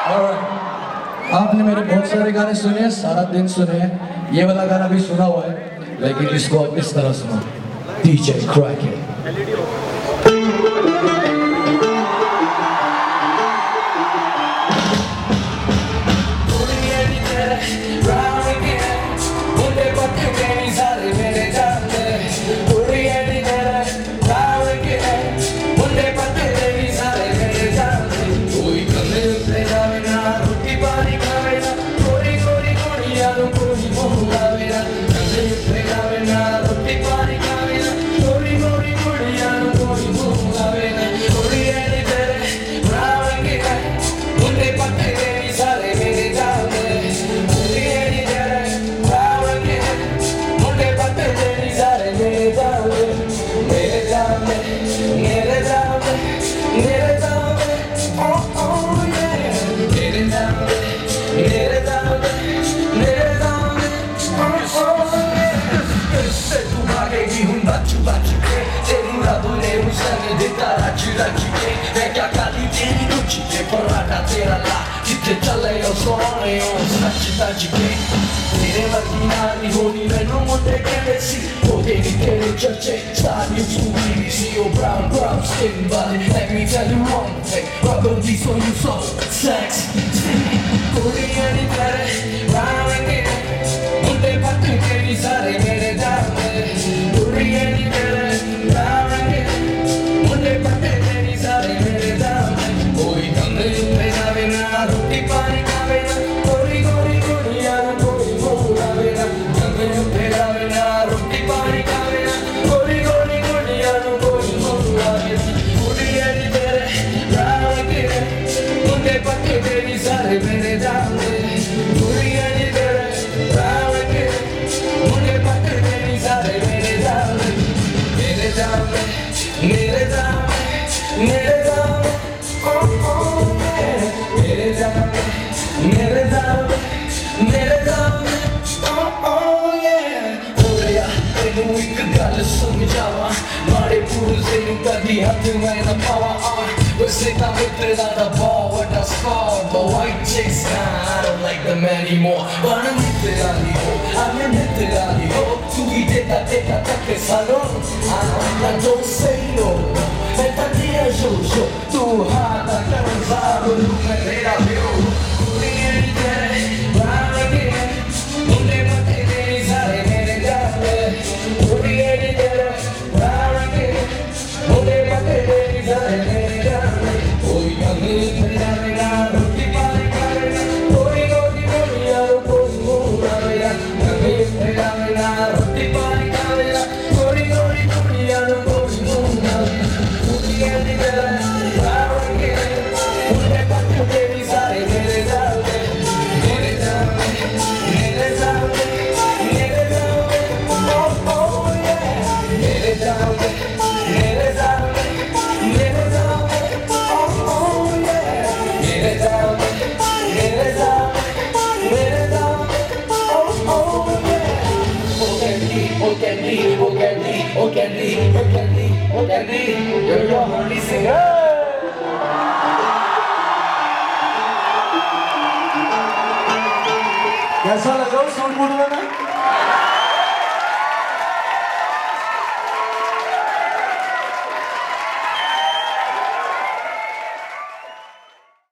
Alright. आपने मेरे बहुत सारे गाने सुने, सारा दिन सुने, ये वाला गाना भी सुना हुआ है, लेकिन इसको इस तरह सुनो, DJ Crack It. तेरे वर्गी नारी होनी मैनू मुंडे कहते सी तेरी तेरे चर्चे star news to BBC or brown skin but let me tell you one thing rubber these on you so sexy कुड़ियां नी तेरे brown again मुंडे पत्ते तेरी सारे मेरे जाने कुड़ियां नी तेरे brown again मुंडे पत्ते तेरी सारे मेरे जाने कोई धंधे पे जावे ना रोटी पानी खावे ना गोरी गोरी कुड़ियां कोई मुलावे ना धंधे पे जावे ना रोटी पानी खावे ना गोरी गोरी कुड़ियां कोई मुलावे ना कुड़ियां नी तेरे brown again मुंडे पत्ते तेरी सारे मेरे जाने कुड़ियां नी तेरे brown again मुंडे पत्ते तेरी सारे मेरे जाने मेरे जाने मेरे जाने मेरे जाने oh yeah मेरे जाने मेरे जाने मेरे जाने oh yeah ओया तेनू एक गल समझावा माड़े पुरुषे नू कदी हथ मैं ना पावा वैसे तां मित्रा दा बहुत वड्डा scar but white chicks nah I don't like them anymore but I'm मित्रा दी हो तू ही देता तक salon I don't say no मैं दिया जो तू हाथ कर ज़ारू मैं तेरा व्यू कुड़ियां नी तेरे brown again मुंडे पत्ते तेरी सारे मेरे जाने कुड़ियां नी तेरे brown again मुंडे पत्ते तेरी सारे मेरे जाने कोई अमीर तेरा मेरा रोटी पानी खावे ना कोई गोरी कुड़ियां कोई मुलावे ना अमीर तेरा मेरा रोटी पानी खावे ना कोई गोरी कुड़ियां कोई मुलावे ना कुड़ियां नी तेरे brown again मुंडे पत्ते तेरी सारे मेरे जाने मेरे जाने मेरे जाने मेरे जाने oh yeah मेरे जाने मेरे जाने मेरे जाने oh yeah मेरे जाने मेरे जाने मेरे जाने oh yeah oh Candy you're your honey singer कैसा लगा उस सॉन्ग बोलने में?